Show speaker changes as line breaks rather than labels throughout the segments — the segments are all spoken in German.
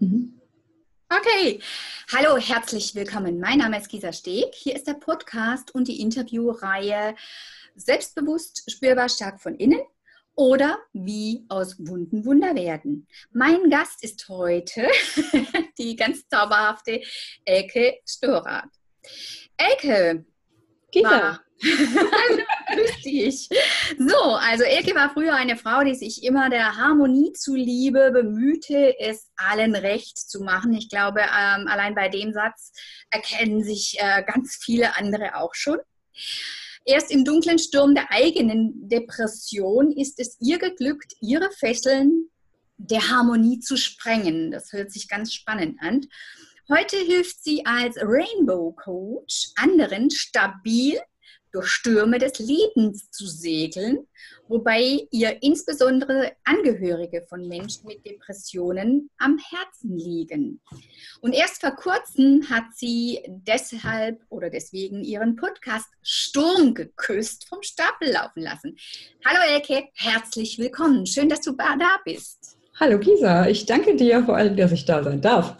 Mhm.
Okay, hallo, herzlich willkommen. Mein Name ist Gisa Steg. Hier ist der Podcast und die Interviewreihe Selbstbewusst, spürbar, stark von innen oder wie aus Wunden Wunder werden. Mein Gast ist heute die ganz zauberhafte Elke Storath. Elke
Gisa.
Hallo, grüß dich. So, also Elke war früher eine Frau, die sich immer der Harmonie zuliebe bemühte, es allen recht zu machen. Ich glaube, allein bei dem Satz erkennen sich ganz viele andere auch schon. Erst im dunklen Sturm der eigenen Depression ist es ihr geglückt, ihre Fesseln der Harmonie zu sprengen. Das hört sich ganz spannend an. Heute hilft sie als Rainbow Coach anderen stabil durch Stürme des Lebens zu segeln, wobei ihr insbesondere Angehörige von Menschen mit Depressionen am Herzen liegen. Und erst vor kurzem hat sie deshalb oder deswegen ihren Podcast Sturm geküsst vom Stapel laufen lassen. Hallo Elke, herzlich willkommen. Schön, dass du da bist.
Hallo Gisa, ich danke dir vor allem, dass ich da sein darf.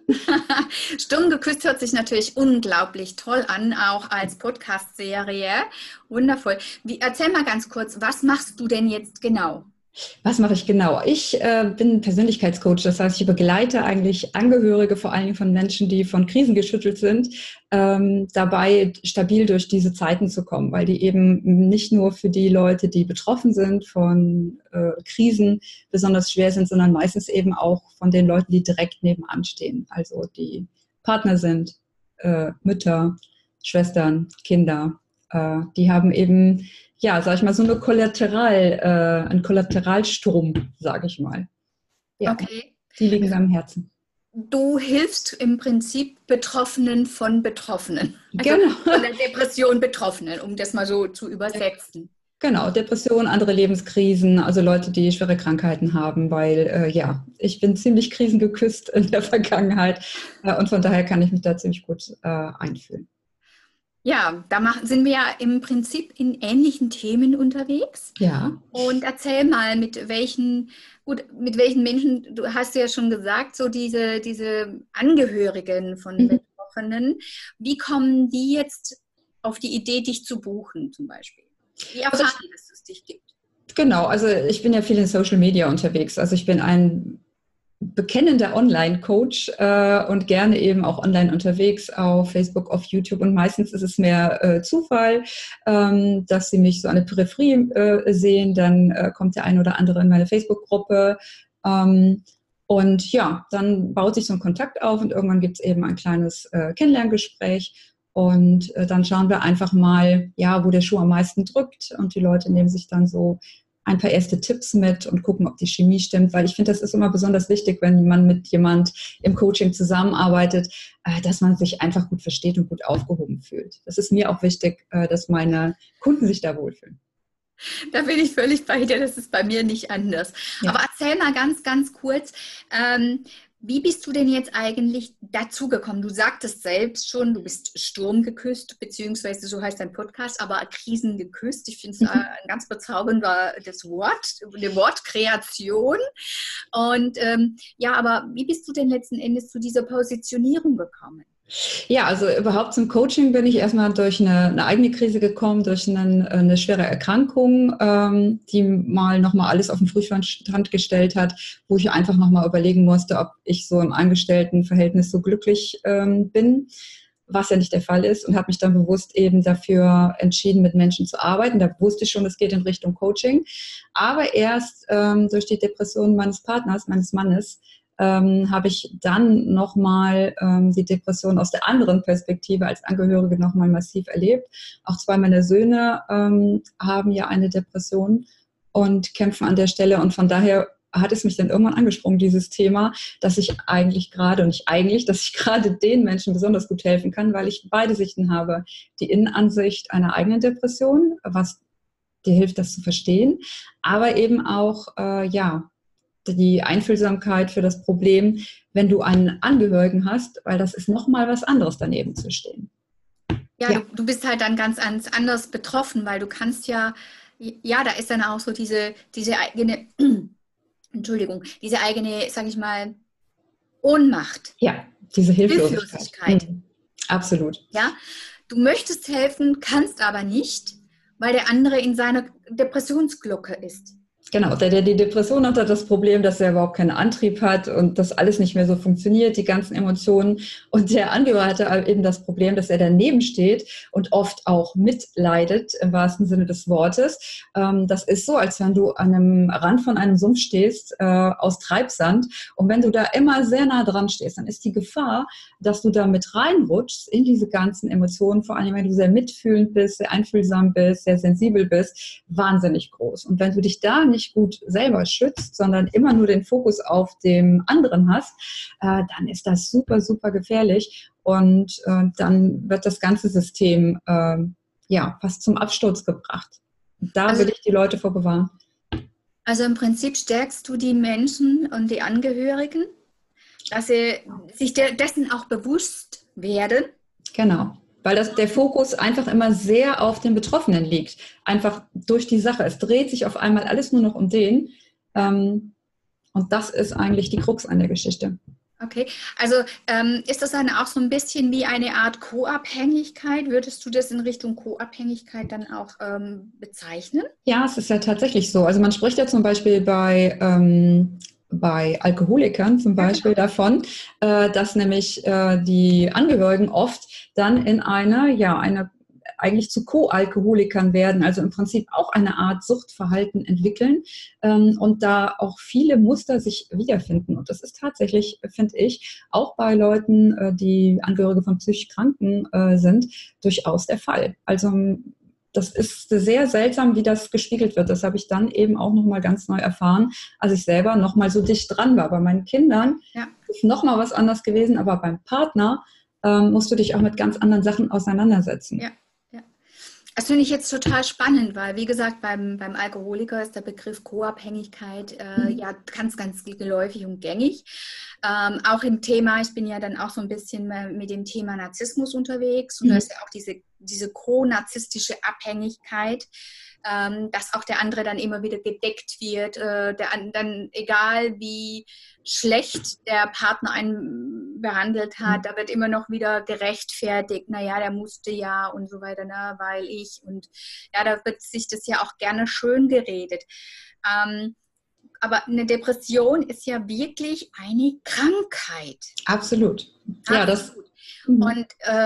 Sturm geküsst hört sich natürlich unglaublich toll an, auch als Podcast-Serie. Wundervoll. Erzähl mal ganz kurz, was machst du denn jetzt genau?
Was mache ich genau? Ich bin Persönlichkeitscoach, das heißt, ich begleite eigentlich Angehörige, vor allen Dingen von Menschen, die von Krisen geschüttelt sind, dabei stabil durch diese Zeiten zu kommen, weil die eben nicht nur für die Leute, die betroffen sind von Krisen, besonders schwer sind, sondern meistens eben auch von den Leuten, die direkt nebenan stehen, also die Partner sind, Mütter, Schwestern, Kinder, die haben eben sag ich mal, so eine ein Kollateralsturm, sage ich mal. Ja,
okay.
Die liegen mir am Herzen.
Du hilfst im Prinzip Betroffenen von Betroffenen. Also
genau.
Von der Depression Betroffenen, um das mal so zu übersetzen.
Genau, Depression, andere Lebenskrisen, also Leute, die schwere Krankheiten haben, weil ich bin ziemlich krisengeküsst in der Vergangenheit und von daher kann ich mich da ziemlich gut einfühlen.
Ja, sind wir ja im Prinzip in ähnlichen Themen unterwegs.
Ja.
Und erzähl mal, mit welchen Menschen, du hast ja schon gesagt, so diese Angehörigen von Betroffenen, wie kommen die jetzt auf die Idee, dich zu buchen zum Beispiel? Wie erfahren die, dass es dich gibt?
Genau, also ich bin ja viel in Social Media unterwegs. Also ich bin ein bekennender Online-Coach und gerne eben auch online unterwegs auf Facebook, auf YouTube und meistens ist es mehr Zufall, dass sie mich so an der Peripherie sehen, dann kommt der ein oder andere in meine Facebook-Gruppe und ja, dann baut sich so ein Kontakt auf und irgendwann gibt es eben ein kleines Kennenlerngespräch und dann schauen wir einfach mal, ja, wo der Schuh am meisten drückt und die Leute nehmen sich dann so ein paar erste Tipps mit und gucken, ob die Chemie stimmt, weil ich finde, das ist immer besonders wichtig, wenn man mit jemand im Coaching zusammenarbeitet, dass man sich einfach gut versteht und gut aufgehoben fühlt. Das ist mir auch wichtig, dass meine Kunden sich da wohlfühlen.
Da bin ich völlig bei dir, das ist bei mir nicht anders. Ja. Aber erzähl mal ganz, ganz kurz, wie bist du denn jetzt eigentlich dazugekommen? Du sagtest selbst schon, du bist sturmgeküsst, beziehungsweise so heißt dein Podcast, aber krisengeküsst. Ich finde es ein ganz bezauberndes Wort, eine Wortkreation. Und aber wie bist du denn letzten Endes zu dieser Positionierung gekommen?
Ja, also überhaupt zum Coaching bin ich erstmal durch eine eigene Krise gekommen, durch eine schwere Erkrankung, die mal nochmal alles auf den Prüfstand gestellt hat, wo ich einfach nochmal überlegen musste, ob ich so im Angestelltenverhältnis so glücklich bin, was ja nicht der Fall ist und habe mich dann bewusst eben dafür entschieden, mit Menschen zu arbeiten. Da wusste ich schon, es geht in Richtung Coaching, aber erst durch die Depression meines Mannes, habe ich dann nochmal die Depression aus der anderen Perspektive als Angehörige nochmal massiv erlebt. Auch zwei meiner Söhne haben ja eine Depression und kämpfen an der Stelle. Und von daher hat es mich dann irgendwann angesprungen, dieses Thema, dass ich gerade den Menschen besonders gut helfen kann, weil ich beide Sichten habe. Die Innenansicht einer eigenen Depression, was dir hilft, das zu verstehen, aber eben auch, die Einfühlsamkeit für das Problem, wenn du einen Angehörigen hast, weil das ist nochmal was anderes, daneben zu stehen.
Ja. Du bist halt dann ganz anders betroffen, weil du kannst da ist dann auch so diese eigene, Entschuldigung, diese eigene, sag ich mal, Ohnmacht.
Ja, diese Hilflosigkeit.
Hilflosigkeit.
Absolut.
Ja, du möchtest helfen, kannst aber nicht, weil der andere in seiner Depressionsglocke ist.
Genau, der die Depression hat das Problem, dass er überhaupt keinen Antrieb hat und dass alles nicht mehr so funktioniert, die ganzen Emotionen. Und der Angehörige hatte eben das Problem, dass er daneben steht und oft auch mitleidet, im wahrsten Sinne des Wortes. Das ist so, als wenn du an einem Rand von einem Sumpf stehst, aus Treibsand. Und wenn du da immer sehr nah dran stehst, dann ist die Gefahr, dass du da mit reinrutschst in diese ganzen Emotionen, vor allem wenn du sehr mitfühlend bist, sehr einfühlsam bist, sehr sensibel bist, wahnsinnig groß. Und wenn du dich da nicht gut selber schützt, sondern immer nur den Fokus auf dem anderen hast, dann ist das super, super gefährlich und dann wird das ganze System fast zum Absturz gebracht. Da will ich die Leute vor bewahren.
Also im Prinzip stärkst du die Menschen und die Angehörigen, dass sie sich dessen auch bewusst werden.
Genau. Weil der Fokus einfach immer sehr auf den Betroffenen liegt. Einfach durch die Sache. Es dreht sich auf einmal alles nur noch um den. Und das ist eigentlich die Krux an der Geschichte.
Okay, also ist das dann auch so ein bisschen wie eine Art Co-Abhängigkeit? Würdest du das in Richtung Co-Abhängigkeit dann auch bezeichnen?
Ja, es ist ja tatsächlich so. Also man spricht ja zum Beispiel bei Alkoholikern zum Beispiel davon, dass nämlich die Angehörigen oft dann in eine eigentlich zu Co-Alkoholikern werden, also im Prinzip auch eine Art Suchtverhalten entwickeln und da auch viele Muster sich wiederfinden. Und das ist tatsächlich, finde ich, auch bei Leuten, die Angehörige von psychisch Kranken sind, durchaus der Fall. Also das ist sehr seltsam, wie das gespiegelt wird. Das habe ich dann eben auch nochmal ganz neu erfahren, als ich selber nochmal so dicht dran war. Bei meinen Kindern ist nochmal was anderes gewesen, aber beim Partner musst du dich auch mit ganz anderen Sachen auseinandersetzen.
Ja. Das finde ich jetzt total spannend, weil, wie gesagt, beim Alkoholiker ist der Begriff Co-Abhängigkeit ganz, ganz geläufig und gängig. Auch im Thema, ich bin ja dann auch so ein bisschen mit dem Thema Narzissmus unterwegs und da ist ja auch diese co-narzisstische Abhängigkeit, dass auch der andere dann immer wieder gedeckt wird, dann egal wie schlecht der Partner einen behandelt hat, da wird immer noch wieder gerechtfertigt, naja, der musste ja und so weiter, ne, weil ich und ja, da wird sich das ja auch gerne schön geredet. Aber eine Depression ist ja wirklich eine Krankheit.
Absolut. Ja,
Absolut. Und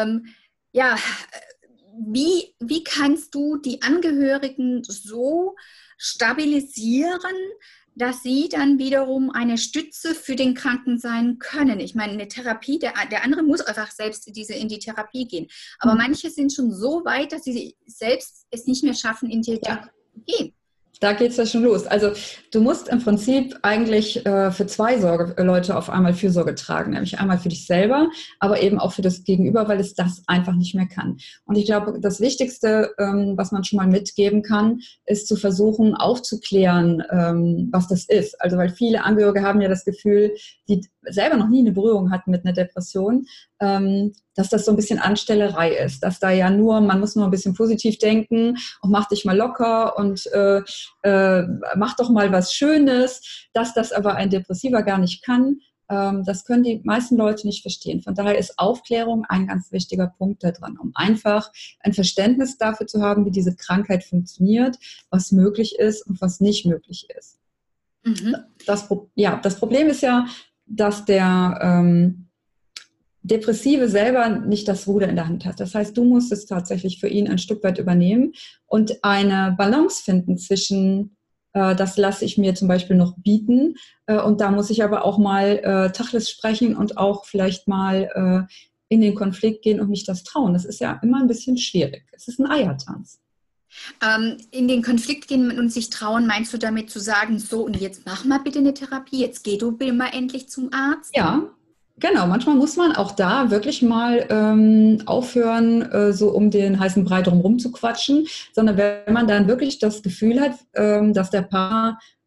wie kannst du die Angehörigen so stabilisieren, dass sie dann wiederum eine Stütze für den Kranken sein können? Ich meine, eine Therapie, der andere muss einfach selbst in die Therapie gehen. Aber manche sind schon so weit, dass sie selbst es nicht mehr schaffen, in die Therapie zu gehen.
Da geht es ja schon los. Also du musst im Prinzip eigentlich für zwei Leute auf einmal Fürsorge tragen, nämlich einmal für dich selber, aber eben auch für das Gegenüber, weil es das einfach nicht mehr kann. Und ich glaube, das Wichtigste, was man schon mal mitgeben kann, ist zu versuchen aufzuklären, was das ist. Also weil viele Angehörige haben ja das Gefühl, die selber noch nie eine Berührung hatten mit einer Depression, dass das so ein bisschen Anstellerei ist, dass da ja man muss nur ein bisschen positiv denken und mach dich mal locker und mach doch mal was Schönes, dass das aber ein Depressiver gar nicht kann. Das können die meisten Leute nicht verstehen. Von daher ist Aufklärung ein ganz wichtiger Punkt da dran, um einfach ein Verständnis dafür zu haben, wie diese Krankheit funktioniert, was möglich ist und was nicht möglich ist. Das Problem ist ja, dass der Depressive selber nicht das Ruder in der Hand hat. Das heißt, du musst es tatsächlich für ihn ein Stück weit übernehmen und eine Balance finden zwischen, das lasse ich mir zum Beispiel noch bieten und da muss ich aber auch mal Tacheles sprechen und auch vielleicht mal in den Konflikt gehen und mich das trauen. Das ist ja immer ein bisschen schwierig. Es ist ein Eiertanz.
In den Konflikt gehen und sich trauen, meinst du damit zu sagen, so und jetzt mach mal bitte eine Therapie, jetzt geh du bitte mal endlich zum Arzt?
Ja, genau. Manchmal muss man auch da wirklich mal aufhören, so um den heißen Brei drumherum zu quatschen, sondern wenn man dann wirklich das Gefühl hat, dass der Partner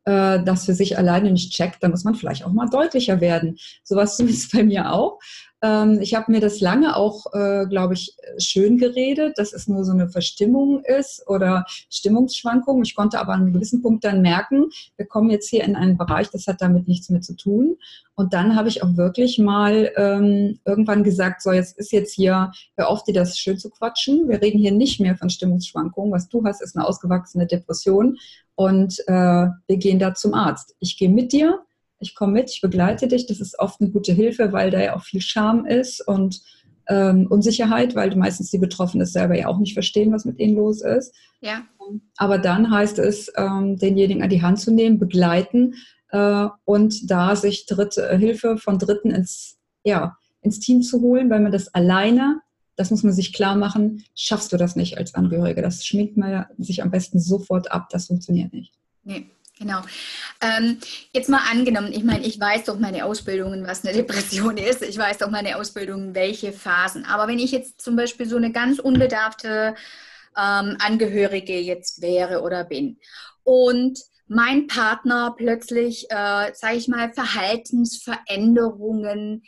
das für sich alleine nicht checkt, dann muss man vielleicht auch mal deutlicher werden. Sowas zumindest bei mir auch. Ich habe mir das lange auch, glaube ich, schön geredet, dass es nur so eine Verstimmung ist oder Stimmungsschwankungen. Ich konnte aber an einem gewissen Punkt dann merken, wir kommen jetzt hier in einen Bereich, das hat damit nichts mehr zu tun. Und dann habe ich auch wirklich mal irgendwann gesagt, so jetzt ist jetzt hier, hör auf, dir das schön zu quatschen. Wir reden hier nicht mehr von Stimmungsschwankungen. Was du hast, ist eine ausgewachsene Depression und wir gehen da zum Arzt. Ich gehe mit dir. Ich komme mit, ich begleite dich. Das ist oft eine gute Hilfe, weil da ja auch viel Scham ist und Unsicherheit, weil meistens die Betroffenen es selber ja auch nicht verstehen, was mit ihnen los ist.
Ja.
Aber dann heißt es, denjenigen an die Hand zu nehmen, begleiten und da sich Hilfe von Dritten ins Team zu holen, weil man das alleine, das muss man sich klar machen, schaffst du das nicht als Angehörige. Das schminkt man sich am besten sofort ab. Das funktioniert nicht.
Nee. Genau. Jetzt mal angenommen, ich meine, ich weiß doch meine Ausbildungen, was eine Depression ist. Ich weiß doch meine Ausbildungen, welche Phasen. Aber wenn ich jetzt zum Beispiel so eine ganz unbedarfte Angehörige jetzt wäre oder bin und mein Partner plötzlich, sage ich mal, Verhaltensveränderungen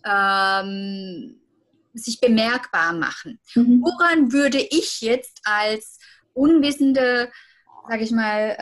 sich bemerkbar machen. Woran würde ich jetzt als unwissende, sage ich mal,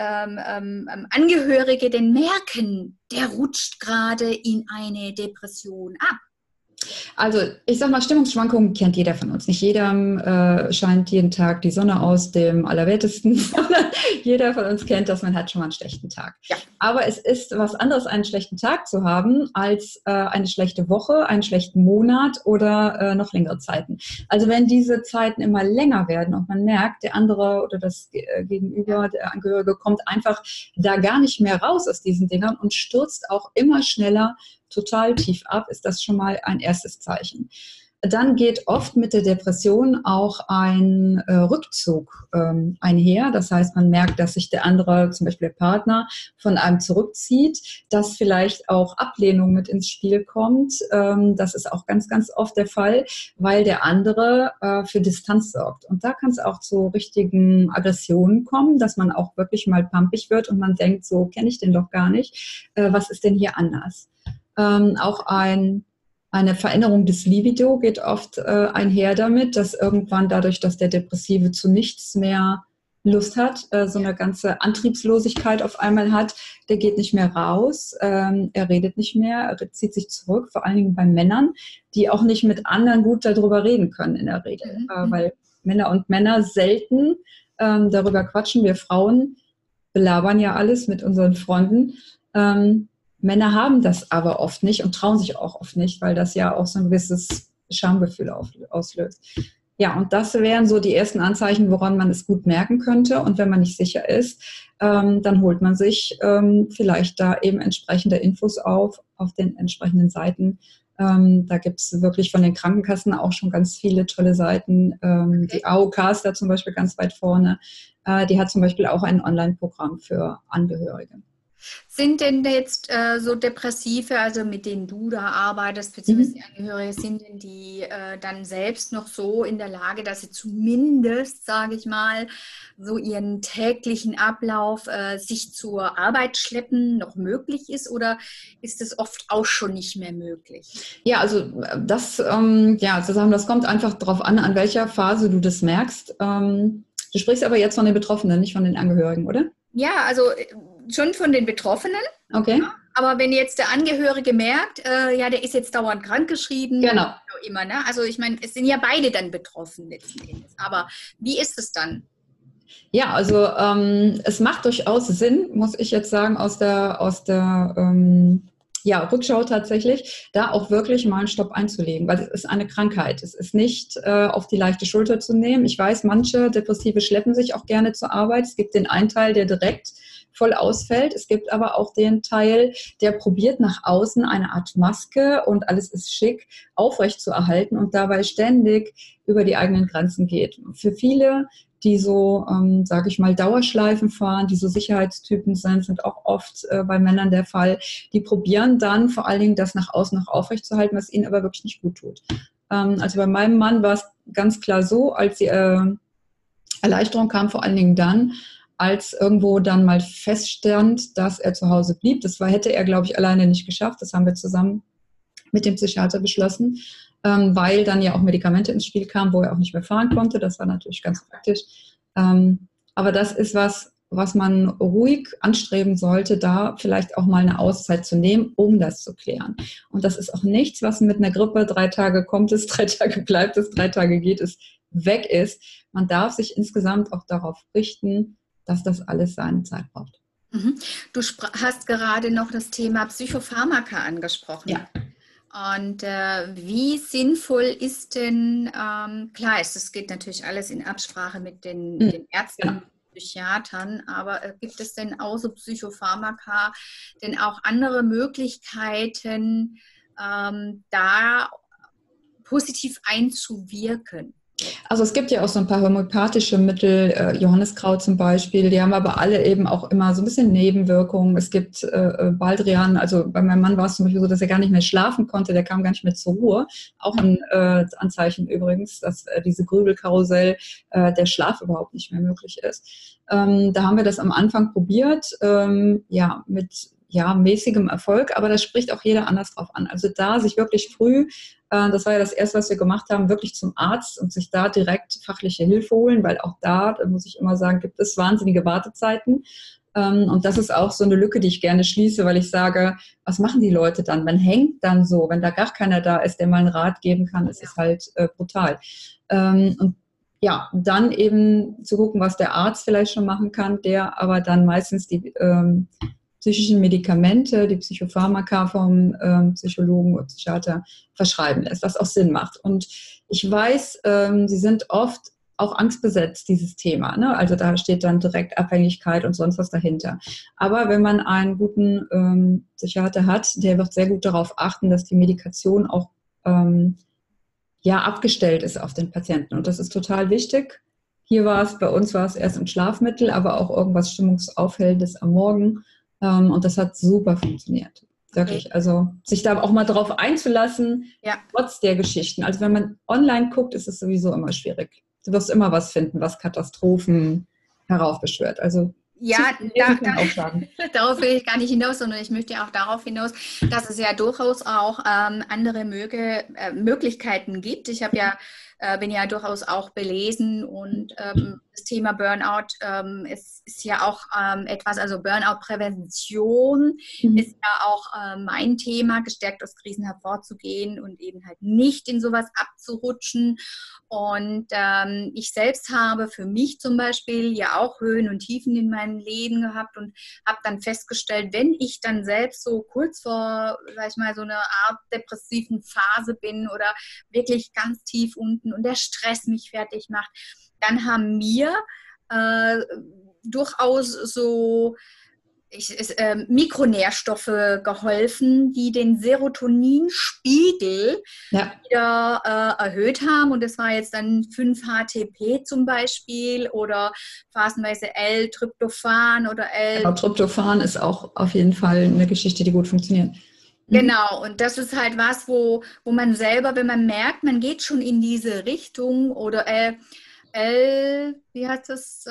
Angehörige denn merken, der rutscht gerade in eine Depression ab?
Also ich sag mal, Stimmungsschwankungen kennt jeder von uns. Nicht jedem scheint jeden Tag die Sonne aus dem Allerwertesten, sondern jeder von uns kennt das, man hat schon mal einen schlechten Tag. Ja. Aber es ist was anderes, einen schlechten Tag zu haben, als eine schlechte Woche, einen schlechten Monat oder noch längere Zeiten. Also wenn diese Zeiten immer länger werden und man merkt, der andere oder das Gegenüber, der Angehörige, kommt einfach da gar nicht mehr raus aus diesen Dingern und stürzt auch immer schneller total tief ab, ist das schon mal ein erstes Zeichen. Dann geht oft mit der Depression auch ein Rückzug einher. Das heißt, man merkt, dass sich der andere, zum Beispiel der Partner, von einem zurückzieht, dass vielleicht auch Ablehnung mit ins Spiel kommt. Das ist auch ganz, ganz oft der Fall, weil der andere für Distanz sorgt. Und da kann es auch zu richtigen Aggressionen kommen, dass man auch wirklich mal pampig wird und man denkt, so kenne ich den doch gar nicht. Was ist denn hier anders? Auch eine Veränderung des Libido geht oft einher damit, dass irgendwann dadurch, dass der Depressive zu nichts mehr Lust hat, so eine ganze Antriebslosigkeit auf einmal hat, der geht nicht mehr raus, er redet nicht mehr, er zieht sich zurück, vor allen Dingen bei Männern, die auch nicht mit anderen gut darüber reden können in der Regel, weil Männer und Männer selten darüber quatschen. Wir Frauen belabern ja alles mit unseren Freunden. Männer haben das aber oft nicht und trauen sich auch oft nicht, weil das ja auch so ein gewisses Schamgefühl auslöst. Ja, und das wären so die ersten Anzeichen, woran man es gut merken könnte. Und wenn man nicht sicher ist, dann holt man sich vielleicht da eben entsprechende Infos auf den entsprechenden Seiten. Da gibt es wirklich von den Krankenkassen auch schon ganz viele tolle Seiten. Die AOK ist da zum Beispiel ganz weit vorne. Die hat zum Beispiel auch ein Online-Programm für Angehörige.
Sind denn jetzt so Depressive, also mit denen du da arbeitest, beziehungsweise die Angehörige, sind denn die dann selbst noch so in der Lage, dass sie zumindest, sage ich mal, so ihren täglichen Ablauf sich zur Arbeit schleppen noch möglich ist, oder ist es oft auch schon nicht mehr möglich?
Ja, also das, das kommt einfach darauf an welcher Phase du das merkst. Du sprichst aber jetzt von den Betroffenen, nicht von den Angehörigen, oder?
Ja, also schon von den Betroffenen.
Okay.
Ja, aber wenn jetzt der Angehörige merkt, der ist jetzt dauernd krankgeschrieben.
Genau.
Immer, ne? Also ich meine, es sind ja beide dann betroffen letzten Endes. Aber wie ist es dann?
Ja, also es macht durchaus Sinn, muss ich jetzt sagen, aus der Rückschau tatsächlich, da auch wirklich mal einen Stopp einzulegen, weil es ist eine Krankheit. Es ist nicht auf die leichte Schulter zu nehmen. Ich weiß, manche Depressive schleppen sich auch gerne zur Arbeit. Es gibt den einen Teil, der direkt voll ausfällt. Es gibt aber auch den Teil, der probiert nach außen eine Art Maske und alles ist schick aufrecht zu erhalten und dabei ständig über die eigenen Grenzen geht. Für viele, die so, sage ich mal, Dauerschleifen fahren, die so Sicherheitstypen sind auch oft bei Männern der Fall. Die probieren dann vor allen Dingen das nach außen noch aufrechtzuerhalten, was ihnen aber wirklich nicht gut tut. Also bei meinem Mann war es ganz klar so, als die Erleichterung kam, vor allen Dingen dann, als irgendwo dann mal feststand, dass er zu Hause blieb. Hätte er, glaube ich, alleine nicht geschafft. Das haben wir zusammen mit dem Psychiater beschlossen, weil dann ja auch Medikamente ins Spiel kamen, wo er auch nicht mehr fahren konnte. Das war natürlich ganz praktisch. Aber das ist was man ruhig anstreben sollte, da vielleicht auch mal eine Auszeit zu nehmen, um das zu klären. Und das ist auch nichts, was mit einer Grippe 3 Tage kommt es, 3 Tage bleibt es, 3 Tage geht es, weg ist. Man darf sich insgesamt auch darauf richten, dass das alles seine Zeit braucht.
Du hast gerade noch das Thema Psychopharmaka angesprochen.
Ja.
Und wie sinnvoll ist denn, klar, es geht natürlich alles in Absprache mit den Ärzten, ja, Psychiatern, aber gibt es denn außer Psychopharmaka denn auch andere Möglichkeiten, da positiv einzuwirken?
Also es gibt ja auch so ein paar homöopathische Mittel, Johanniskraut zum Beispiel, die haben aber alle eben auch immer so ein bisschen Nebenwirkungen. Es gibt Baldrian, also bei meinem Mann war es zum Beispiel so, dass er gar nicht mehr schlafen konnte, der kam gar nicht mehr zur Ruhe. Auch ein Anzeichen übrigens, dass diese Grübelkarussell, der Schlaf überhaupt nicht mehr möglich ist. Da haben wir das am Anfang probiert, mit mäßigem Erfolg, aber das spricht auch jeder anders drauf an. Also da sich wirklich früh, das war ja das Erste, was wir gemacht haben, wirklich zum Arzt und sich da direkt fachliche Hilfe holen, weil auch da muss ich immer sagen, gibt es wahnsinnige Wartezeiten. Und das ist auch so eine Lücke, die ich gerne schließe, weil ich sage, was machen die Leute dann? Man hängt dann so, wenn da gar keiner da ist, der mal einen Rat geben kann, ist es halt brutal. Und ja, dann eben zu gucken, was der Arzt vielleicht schon machen kann, der aber dann meistens die psychischen Medikamente, die Psychopharmaka vom Psychologen oder Psychiater verschreiben lässt, was auch Sinn macht. Und ich weiß, sie sind oft auch angstbesetzt, dieses Thema, ne? Also da steht dann direkt Abhängigkeit und sonst was dahinter. Aber wenn man einen guten Psychiater hat, der wird sehr gut darauf achten, dass die Medikation auch abgestellt ist auf den Patienten. Und das ist total wichtig. Bei uns war es erst ein Schlafmittel, aber auch irgendwas Stimmungsaufhellendes am Morgen. Und das hat super funktioniert. Wirklich. Okay. Also sich da auch mal drauf einzulassen, trotz der Geschichten. Also wenn man online guckt, ist es sowieso immer schwierig. Du wirst immer was finden, was Katastrophen heraufbeschwört. Also
darauf will ich gar nicht hinaus, sondern ich möchte auch darauf hinaus, dass es ja durchaus auch andere Möglichkeiten gibt. Ich bin ja durchaus auch belesen und das Thema Burnout ist ja auch etwas, also Burnout-Prävention ist ja auch mein Thema, gestärkt aus Krisen hervorzugehen und eben halt nicht in sowas abzurutschen. Und ich selbst habe für mich zum Beispiel ja auch Höhen und Tiefen in meinem Leben gehabt und habe dann festgestellt, wenn ich dann selbst so kurz vor, sag ich mal, so einer Art depressiven Phase bin oder wirklich ganz tief unten und der Stress mich fertig macht, dann haben mir durchaus so Mikronährstoffe geholfen, die den Serotoninspiegel wieder erhöht haben. Und das war jetzt dann 5-HTP zum Beispiel oder phasenweise L-Tryptophan oder
Tryptophan ist auch auf jeden Fall eine Geschichte, die gut funktioniert.
Genau, und das ist halt was, wo man selber, wenn man merkt, man geht schon in diese Richtung oder wie heißt das?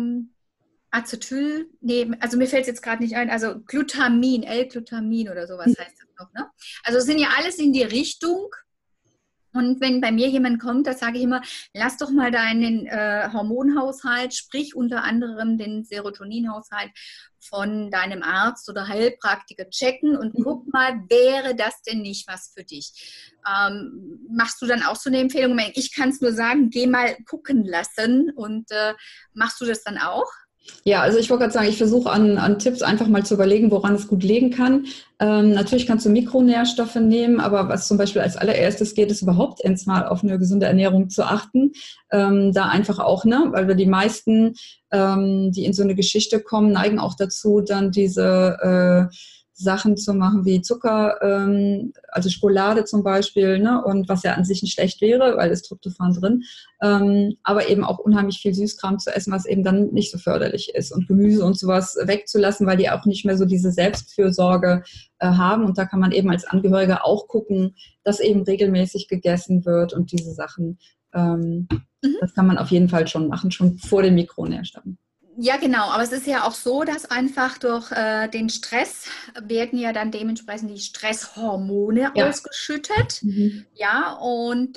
Acetyl, also mir fällt es jetzt gerade nicht ein, also Glutamin, L-Glutamin oder sowas heißt das noch, ne? Also es sind ja alles in die Richtung. Und wenn bei mir jemand kommt, da sage ich immer, lass doch mal deinen Hormonhaushalt, sprich unter anderem den Serotoninhaushalt von deinem Arzt oder Heilpraktiker checken und guck mal, wäre das denn nicht was für dich? Machst du dann auch so eine Empfehlung? Ich kann es nur sagen, geh mal gucken lassen und machst du das dann auch?
Ja, also ich wollte gerade sagen, ich versuche an Tipps einfach mal zu überlegen, woran es gut liegen kann. Natürlich kannst du Mikronährstoffe nehmen, aber was zum Beispiel als allererstes geht, ist überhaupt erstmal auf eine gesunde Ernährung zu achten. Da einfach auch, ne, weil wir die meisten, die in so eine Geschichte kommen, neigen auch dazu, dann diese Sachen zu machen wie Zucker, also Schokolade zum Beispiel, ne, und was ja an sich nicht schlecht wäre, weil es Tryptophan drin, aber eben auch unheimlich viel Süßkram zu essen, was eben dann nicht so förderlich ist und Gemüse und sowas wegzulassen, weil die auch nicht mehr so diese Selbstfürsorge haben und da kann man eben als Angehöriger auch gucken, dass eben regelmäßig gegessen wird und diese Sachen, das kann man auf jeden Fall schon machen, schon vor den Mikronährstoffen.
Ja, genau. Aber es ist ja auch so, dass einfach durch den Stress werden ja dann dementsprechend die Stresshormone
Ja.
ausgeschüttet.
Mhm.
Ja, und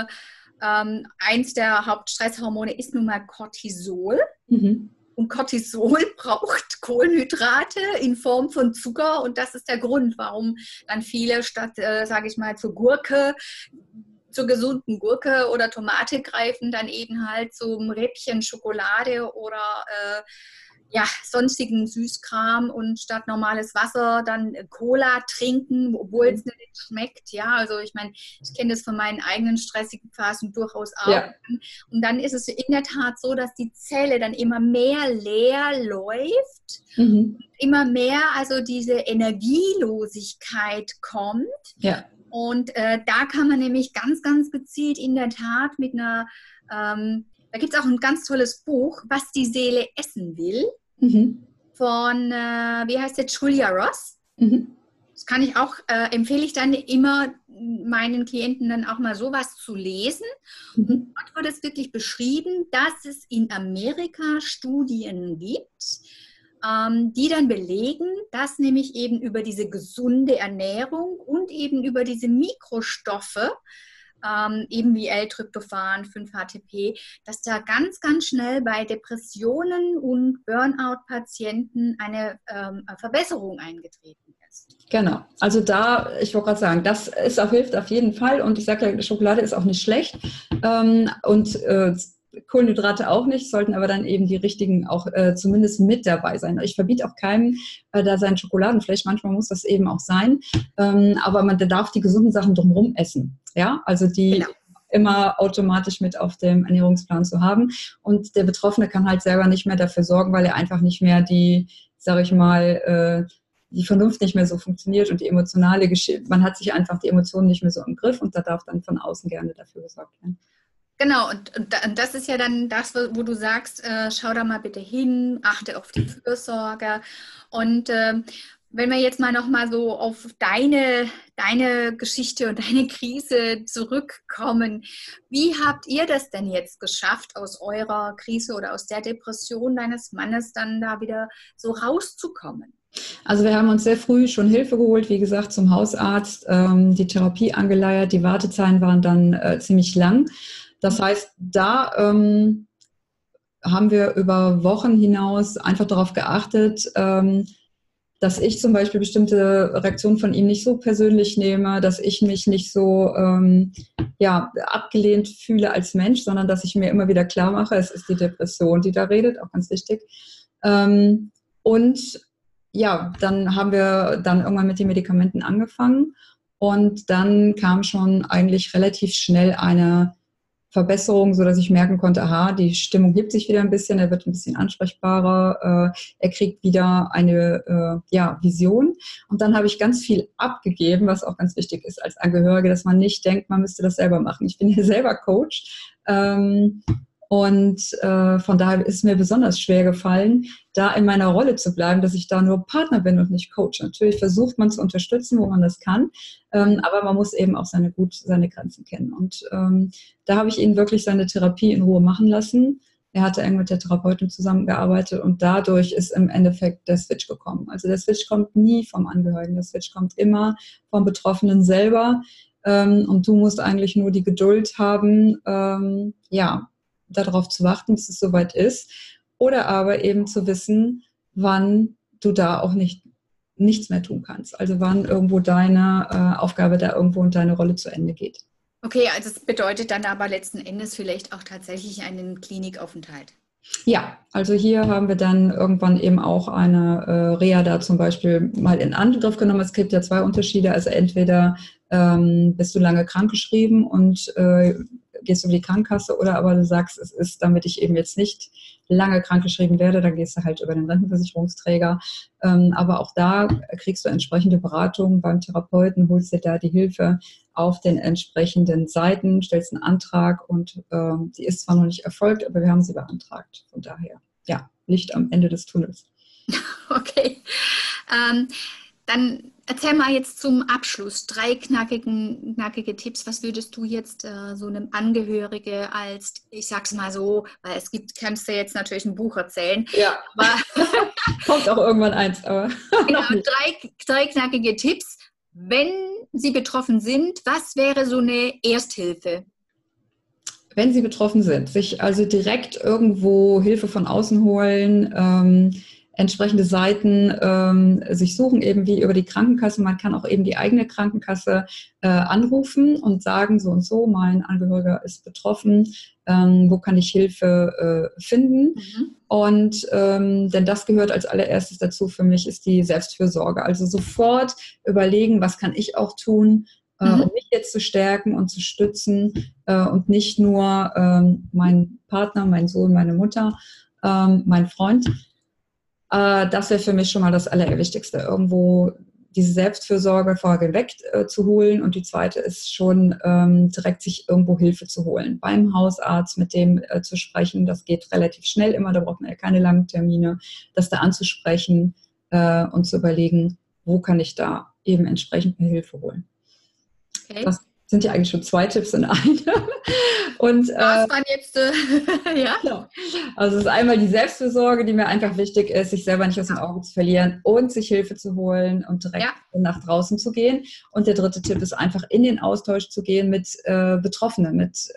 eins der Hauptstresshormone ist nun mal Cortisol.
Mhm.
Und Cortisol braucht Kohlenhydrate in Form von Zucker. Und das ist der Grund, warum dann viele statt, sage ich mal, zur gesunden Gurke oder Tomate greifen, dann eben halt zum Rippchen Schokolade oder ja, sonstigen Süßkram und statt normales Wasser dann Cola trinken, obwohl es nicht schmeckt. Ja, also ich meine, ich kenne das von meinen eigenen stressigen Phasen durchaus auch.
Ja.
Und dann ist es in der Tat so, dass die Zelle dann immer mehr leer läuft,
Mhm.
immer mehr also diese Energielosigkeit kommt.
Ja.
Und da kann man nämlich ganz, ganz gezielt in der Tat mit einer, da gibt es auch ein ganz tolles Buch, Was die Seele essen will,
Mhm.
von, wie heißt der, Julia Ross.
Mhm.
Das kann ich auch, empfehle ich dann immer meinen Klienten dann auch mal sowas zu lesen. Und
Mhm.
dort wird es wirklich beschrieben, dass es in Amerika Studien gibt, die dann belegen, dass nämlich eben über diese gesunde Ernährung und eben über diese Mikrostoffe, eben wie L-Tryptophan, 5-HTP, dass da ganz, ganz schnell bei Depressionen und Burnout-Patienten eine Verbesserung eingetreten ist.
Genau. Also da, ich wollte gerade sagen, das ist hilft auf jeden Fall. Und ich sage ja, Schokolade ist auch nicht schlecht. Und Kohlenhydrate auch nicht, sollten aber dann eben die richtigen auch zumindest mit dabei sein. Ich verbiete auch keinem da sein Schokoladenfleisch. Manchmal muss das eben auch sein. Aber man darf die gesunden Sachen drumherum essen. Ja, also die
Genau.
immer automatisch mit auf dem Ernährungsplan zu haben. Und der Betroffene kann halt selber nicht mehr dafür sorgen, weil er einfach nicht mehr die, sage ich mal, die Vernunft nicht mehr so funktioniert und die emotionale man hat sich einfach die Emotionen nicht mehr so im Griff und da darf dann von außen gerne dafür gesorgt werden.
Genau, und das ist ja dann das, wo du sagst, schau da mal bitte hin, achte auf die Fürsorge. Und wenn wir jetzt mal nochmal so auf deine Geschichte und deine Krise zurückkommen, wie habt ihr das denn jetzt geschafft, aus eurer Krise oder aus der Depression deines Mannes dann da wieder so rauszukommen?
Also wir haben uns sehr früh schon Hilfe geholt, wie gesagt, zum Hausarzt, die Therapie angeleiert, die Wartezeiten waren dann ziemlich lang. Das heißt, da haben wir über Wochen hinaus einfach darauf geachtet, dass ich zum Beispiel bestimmte Reaktionen von ihm nicht so persönlich nehme, dass ich mich nicht so abgelehnt fühle als Mensch, sondern dass ich mir immer wieder klar mache, es ist die Depression, die da redet, auch ganz wichtig. Und ja, dann haben wir dann irgendwann mit den Medikamenten angefangen und dann kam schon eigentlich relativ schnell eine Verbesserung, so dass ich merken konnte, aha, die Stimmung hebt sich wieder ein bisschen, er wird ein bisschen ansprechbarer, er kriegt wieder eine Vision. Und dann habe ich ganz viel abgegeben, was auch ganz wichtig ist als Angehörige, dass man nicht denkt, man müsste das selber machen. Ich bin ja selber Coach. Und von daher ist es mir besonders schwer gefallen, da in meiner Rolle zu bleiben, dass ich da nur Partner bin und nicht Coach. Natürlich versucht man zu unterstützen, wo man das kann, aber man muss eben auch seine Grenzen kennen. Und da habe ich ihn wirklich seine Therapie in Ruhe machen lassen. Er hatte eng mit der Therapeutin zusammengearbeitet und dadurch ist im Endeffekt der Switch gekommen. Also der Switch kommt nie vom Angehörigen, der Switch kommt immer vom Betroffenen selber. Und du musst eigentlich nur die Geduld haben, darauf zu warten, bis es soweit ist. Oder aber eben zu wissen, wann du da auch nichts mehr tun kannst. Also wann irgendwo deine Aufgabe da irgendwo und deine Rolle zu Ende geht.
Okay, also das bedeutet dann aber letzten Endes vielleicht auch tatsächlich einen Klinikaufenthalt.
Ja, also hier haben wir dann irgendwann eben auch eine Reha da zum Beispiel mal in Angriff genommen. Es gibt ja zwei Unterschiede. Also entweder bist du lange krankgeschrieben und gehst über die Krankenkasse oder aber du sagst, es ist, damit ich eben jetzt nicht lange krankgeschrieben werde, dann gehst du halt über den Rentenversicherungsträger. Aber auch da kriegst du entsprechende Beratung beim Therapeuten, holst dir da die Hilfe auf den entsprechenden Seiten, stellst einen Antrag und die ist zwar noch nicht erfolgt, aber wir haben sie beantragt. Von daher, ja, Licht am Ende des Tunnels.
Okay. Dann erzähl mal jetzt zum Abschluss 3 knackige Tipps. Was würdest du jetzt so einem Angehörige als, ich sag's mal so, weil es gibt, kannst du jetzt natürlich ein Buch erzählen,
Ja,
aber
kommt auch irgendwann eins, aber
genau,
noch nicht.
3 knackige Tipps. Wenn sie betroffen sind, was wäre so eine Ersthilfe?
Wenn sie betroffen sind, sich also direkt irgendwo Hilfe von außen holen, entsprechende Seiten sich suchen, eben wie über die Krankenkasse. Man kann auch eben die eigene Krankenkasse anrufen und sagen, so und so, mein Angehöriger ist betroffen, wo kann ich Hilfe finden? Und denn das gehört als allererstes dazu für mich, ist die Selbstfürsorge. Also sofort überlegen, was kann ich auch tun, um mich jetzt zu stärken und zu stützen und nicht nur mein Partner, mein Sohn, meine Mutter, mein Freund. Das wäre für mich schon mal das Allerwichtigste, irgendwo diese Selbstfürsorge vorher weg zu holen. Und die zweite ist schon direkt sich irgendwo Hilfe zu holen. Beim Hausarzt mit dem zu sprechen, das geht relativ schnell immer, da braucht man ja keine langen Termine, das da anzusprechen und zu überlegen, wo kann ich da eben entsprechend eine Hilfe holen.
Okay.
Das sind ja eigentlich schon 2 Tipps in einem. Und,
das waren jetzt, ja.
Genau. Also es ist einmal die Selbstfürsorge, die mir einfach wichtig ist, sich selber nicht aus den Augen zu verlieren und sich Hilfe zu holen und direkt nach draußen zu gehen. Und der 3. Tipp ist einfach in den Austausch zu gehen mit Betroffenen, mit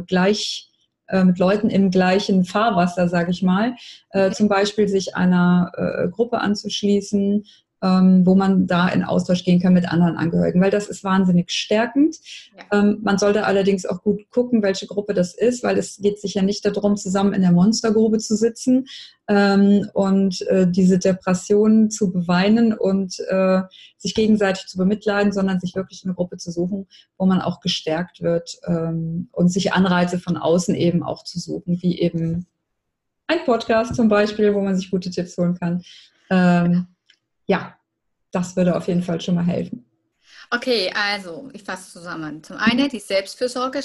Leuten im gleichen Fahrwasser, sage ich mal. Zum Beispiel sich einer Gruppe anzuschließen, wo man da in Austausch gehen kann mit anderen Angehörigen, weil das ist wahnsinnig stärkend. Man sollte allerdings auch gut gucken, welche Gruppe das ist, weil es geht sich ja nicht darum, zusammen in der Monstergrube zu sitzen und diese Depressionen zu beweinen und sich gegenseitig zu bemitleiden, sondern sich wirklich eine Gruppe zu suchen, wo man auch gestärkt wird und sich Anreize von außen eben auch zu suchen, wie eben ein Podcast zum Beispiel, wo man sich gute Tipps holen kann. Ja, das würde auf jeden Fall schon mal helfen.
Okay, also ich fasse zusammen. Zum einen die Selbstfürsorge,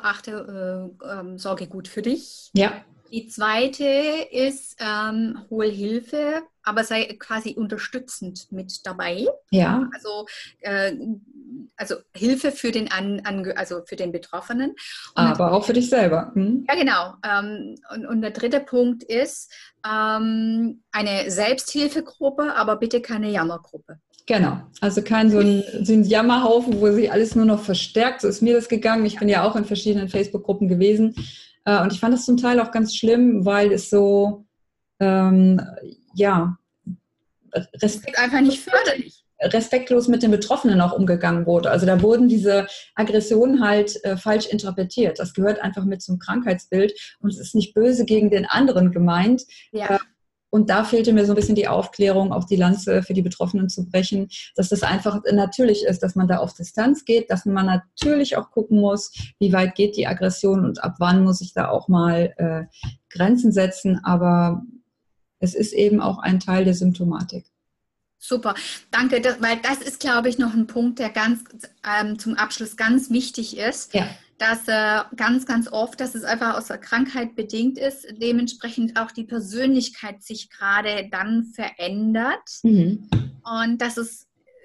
sorge gut für dich.
Ja.
Die zweite ist, hol Hilfe, aber sei quasi unterstützend mit dabei.
Ja.
Also Hilfe für den, also für den Betroffenen.
Aber auch für dich selber.
Ja, genau. Und der 3. Punkt ist eine Selbsthilfegruppe, aber bitte keine Jammergruppe.
Genau, also kein so ein Jammerhaufen, wo sich alles nur noch verstärkt. So ist mir das gegangen. Ich bin ja auch in verschiedenen Facebook-Gruppen gewesen. Und ich fand das zum Teil auch ganz schlimm, weil es so,
einfach nicht förderlich.
Respektlos mit den Betroffenen auch umgegangen wurde. Also da wurden diese Aggressionen halt falsch interpretiert. Das gehört einfach mit zum Krankheitsbild und es ist nicht böse gegen den anderen gemeint.
Ja.
Und da fehlte mir so ein bisschen die Aufklärung, auch die Lanze für die Betroffenen zu brechen, dass das einfach natürlich ist, dass man da auf Distanz geht, dass man natürlich auch gucken muss, wie weit geht die Aggression und ab wann muss ich da auch mal Grenzen setzen. Aber es ist eben auch ein Teil der Symptomatik.
Super, danke, weil das ist, glaube ich, noch ein Punkt, der ganz zum Abschluss ganz wichtig ist.
Ja.
Dass ganz, ganz oft, dass es einfach aus der Krankheit bedingt ist, dementsprechend auch die Persönlichkeit sich gerade dann verändert. Und dass es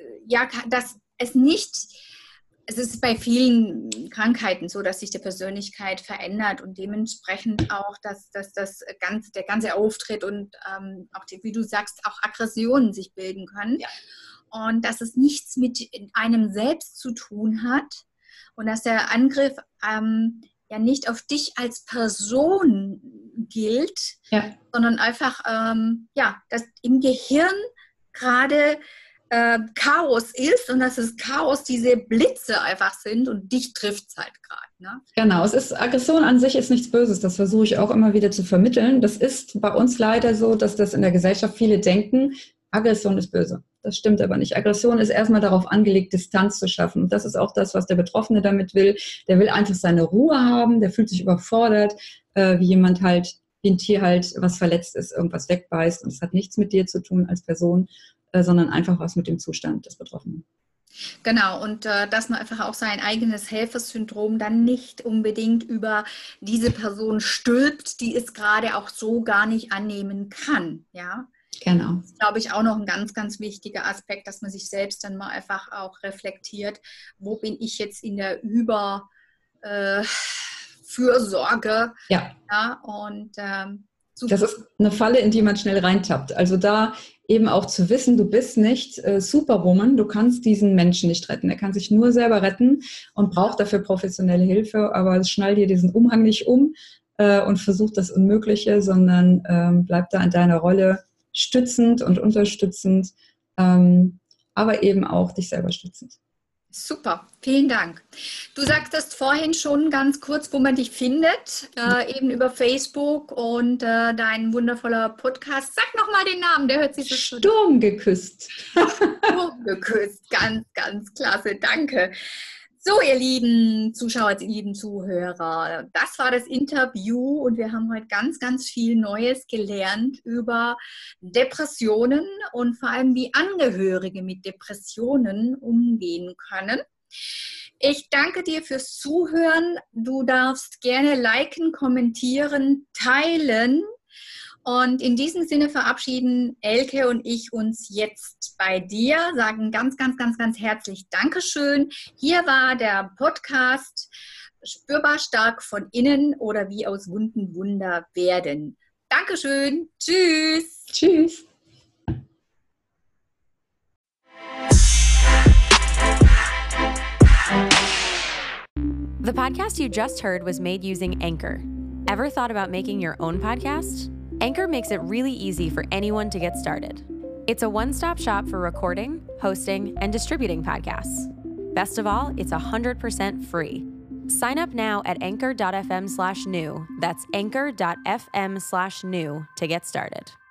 ist bei vielen Krankheiten so, dass sich die Persönlichkeit verändert und dementsprechend auch, dass der ganze Auftritt und auch wie du sagst, auch Aggressionen sich bilden können. Ja. Und dass es nichts mit einem selbst zu tun hat. Und dass der Angriff ja nicht auf dich als Person gilt, sondern einfach, dass im Gehirn gerade Chaos ist und dass das Chaos diese Blitze einfach sind und dich trifft es halt gerade. Ne?
Genau, Aggression an sich ist nichts Böses, das versuche ich auch immer wieder zu vermitteln. Das ist bei uns leider so, dass das in der Gesellschaft viele denken, Aggression ist böse. Das stimmt aber nicht. Aggression ist erstmal darauf angelegt, Distanz zu schaffen. Und das ist auch das, was der Betroffene damit will. Der will einfach seine Ruhe haben, der fühlt sich überfordert, wie jemand halt, wie ein Tier halt, was verletzt ist, irgendwas wegbeißt. Und es hat nichts mit dir zu tun als Person, sondern einfach was mit dem Zustand des Betroffenen.
Genau, und dass man einfach auch sein eigenes Helfersyndrom dann nicht unbedingt über diese Person stülpt, die es gerade auch so gar nicht annehmen kann, ja.
Genau.
Das ist, glaube ich, auch noch ein ganz, ganz wichtiger Aspekt, dass man sich selbst dann mal einfach auch reflektiert, wo bin ich jetzt in der Fürsorge.
Ja.
Ja, und
super. Das ist eine Falle, in die man schnell reintappt. Also da eben auch zu wissen, du bist nicht Superwoman, du kannst diesen Menschen nicht retten. Er kann sich nur selber retten und braucht dafür professionelle Hilfe, aber schnall dir diesen Umhang nicht um und versuch das Unmögliche, sondern bleib da in deiner Rolle stützend und unterstützend, aber eben auch dich selber stützend.
Super, vielen Dank. Du sagtest vorhin schon ganz kurz, wo man dich findet, eben über Facebook und dein wundervoller Podcast. Sag nochmal den Namen, der hört sich so schön an.
Sturm geküsst.
Sturm geküsst, ganz, ganz klasse, danke. So, ihr lieben Zuschauer, ihr lieben Zuhörer, das war das Interview und wir haben heute ganz, ganz viel Neues gelernt über Depressionen und vor allem, wie Angehörige mit Depressionen umgehen können. Ich danke dir fürs Zuhören. Du darfst gerne liken, kommentieren, teilen. Und in diesem Sinne verabschieden Elke und ich uns jetzt bei dir, sagen ganz, ganz, ganz, ganz herzlich Dankeschön. Hier war der Podcast Spürbar stark von innen oder wie aus Wunden Wunder werden. Dankeschön. Tschüss.
Tschüss.
The podcast you just heard was made using Anchor. Ever thought about making your own podcast? Anchor makes it really easy for anyone to get started. It's a one-stop shop for recording, hosting, and distributing podcasts. Best of all, it's 100% free. Sign up now at anchor.fm/new. That's anchor.fm/new to get started.